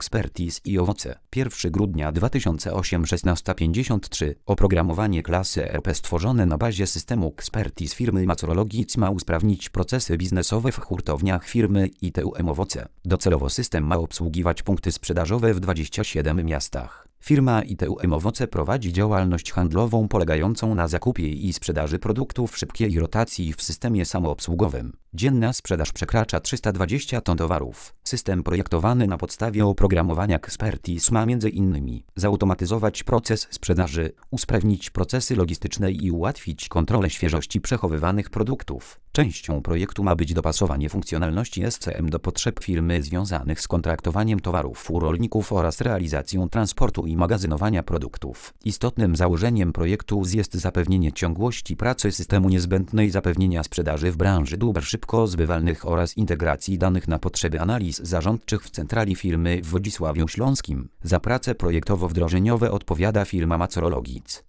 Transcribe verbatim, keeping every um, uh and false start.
Expertise i owoce. pierwszego grudnia dwa tysiące ósmego szesnaście pięćdziesiąt trzy. Oprogramowanie klasy E R P stworzone na bazie systemu Expertise firmy Macorologic ma usprawnić procesy biznesowe w hurtowniach firmy I T U M Owoce. Docelowo system ma obsługiwać punkty sprzedażowe w dwudziestu siedmiu miastach. Firma I T U M Owoce prowadzi działalność handlową polegającą na zakupie i sprzedaży produktów szybkiej rotacji w systemie samoobsługowym. Dzienna sprzedaż przekracza trzysta dwadzieścia ton towarów. System projektowany na podstawie oprogramowania Expertise ma między innymi zautomatyzować proces sprzedaży, usprawnić procesy logistyczne i ułatwić kontrolę świeżości przechowywanych produktów. Częścią projektu ma być dopasowanie funkcjonalności S C M do potrzeb firmy związanych z kontraktowaniem towarów u rolników oraz realizacją transportu i magazynowania produktów. Istotnym założeniem projektu jest zapewnienie ciągłości pracy systemu niezbędnej zapewnienia sprzedaży w branży dóbr szybko zbywalnych oraz integracji danych na potrzeby analiz zarządczych w centrali firmy w Wodzisławiu Śląskim. Za prace projektowo-wdrożeniowe odpowiada firma Macorologic.